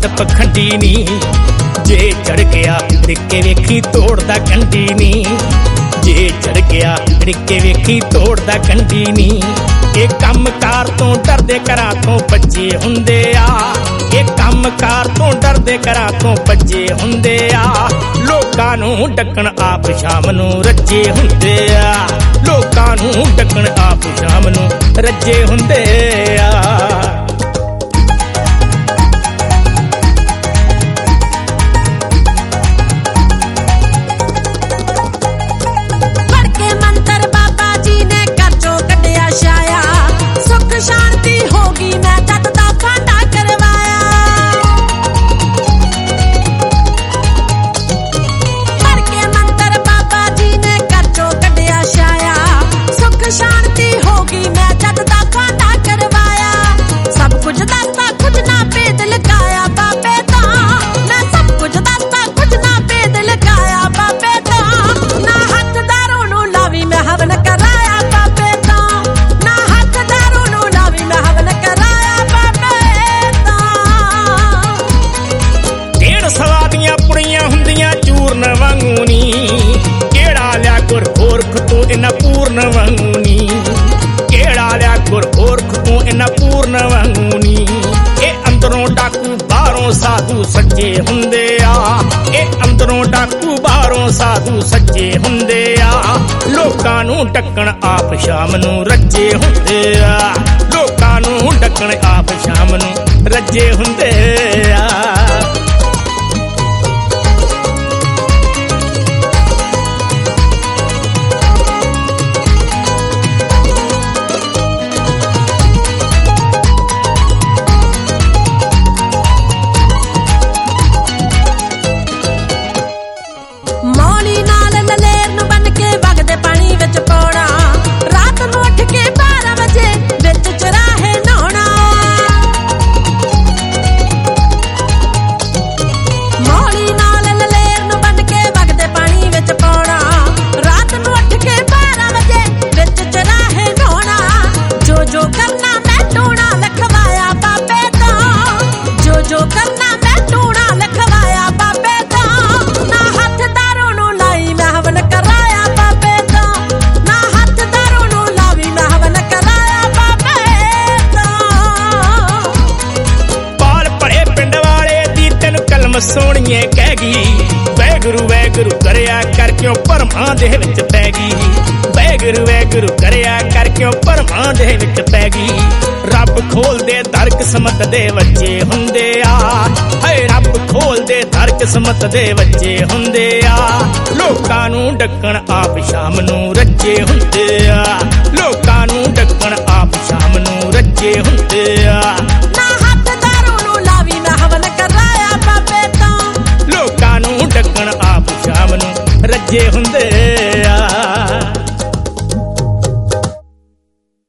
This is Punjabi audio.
ਘੱਟ ਪਖੰਡੀ ਨੀ। ਜੇ ਚੜ ਗਿਆ ਰਿੱਕੇ ਵੇਖੀ ਤੋੜਦਾ ਕੰਡੀ ਨੀ। ਜੇ ਚੜ ਗਿਆ ਰਿੱਕੇ ਵੇਖੀ ਤੋੜਦਾ ਕੰਡੀ ਨੀ। ਇਹ ਕੰਮਕਾਰ ਤੋਂ ਡਰਦੇ ਘਰਾਂ ਤੋਂ ਭੱਜੇ ਹੁੰਦੇ ਆ। ਇਹ ਕੰਮਕਾਰ ਤੋਂ ਡਰਦੇ ਘਰਾਂ ਤੋਂ ਭੱਜੇ ਹੁੰਦੇ ਆ। ਲੋਕਾਂ ਨੂੰ ਡੱਕਣ ਆਪ ਸ਼ਾਮ ਨੂੰ ਰੱਜੇ ਹੁੰਦੇ ਆ। ਲੋਕਾਂ ਨੂੰ ਡੱਕਣ ਆਪ ਸ਼ਾਮ ਨੂੰ ਰੱਜੇ ਹੁੰਦੇ ਆ। ਪੂਰਨ ਵਾਂਗੂ ਨੀ। ਕਿਹੜਾ ਲਿਆ ਗੁਰਪੁਰਖ ਤੂੰ ਇਹਨਾਂ ਪੂਰਨ ਵਾਂਗੂ ਨੀ। ਇਹ ਅੰਦਰੋਂ ਡਾਕੂ ਬਾਹਰੋਂ ਸਾਧੂ ਸੱਚੇ ਹੁੰਦੇ ਆ। ਇਹ ਅੰਦਰੋਂ ਡਾਕੂ ਬਾਹਰੋਂ ਸਾਧੂ ਸੱਚੇ ਹੁੰਦੇ ਆ। ਲੋਕਾਂ ਨੂੰ ਡੱਕਣ ਆਪ ਸ਼ਾਮ ਨੂੰ ਰੱਜੇ ਹੁੰਦੇ ਆ। ਲੋਕਾਂ ਨੂੰ ਡੱਕਣ ਆਪ ਸ਼ਾਮ ਨੂੰ ਰੱਜੇ ਹੁੰਦੇ ਆ। ਸੋਹਣੀਏ ਕਹਿ ਗਈ ਵੈਗੁਰੂ ਵੈਗੁਰੂ ਕਰਿਆ ਕਰ ਕਿਉਂ ਭਰਮਾਂ ਦੇ ਵਿੱਚ ਪੈ ਗਈ। ਵੈਗੁਰੂ ਵੈਗੁਰੂ ਕਰਿਆ ਕਰ ਕਿਉਂ ਭਰਮਾਂ ਦੇ ਵਿੱਚ ਪੈ ਗਈ। ਰੱਬ ਖੋਲਦੇ ਦਰ ਕਿਸਮਤ ਦੇ ਬੱਚੇ ਹੁੰਦੇ ਆ। ਹਾਏ ਰੱਬ ਖੋਲਦੇ ਦਰ ਕਿਸਮਤ ਦੇ ਬੱਚੇ ਹੁੰਦੇ ਆ। ਲੋਕਾਂ ਨੂੰ ਡੱਕਣ ਆਪ ਸ਼ਾਮ ਨੂੰ ਰੱਜੇ ਹੁੰਦੇ ਆ। ਲੋਕਾਂ ਨੂੰ ਡੱਕਣ ਆਪ ਸ਼ਾਮ ਨੂੰ ਰੱਜੇ ਹੁੰਦੇ ਆ। ਲੋਕਾਂ ਨੂੰ ਡੱਕਣ ਆਪ ਸ਼ਾਮ ਨੂੰ ਰੱਜੇ ਹੁੰਦੇ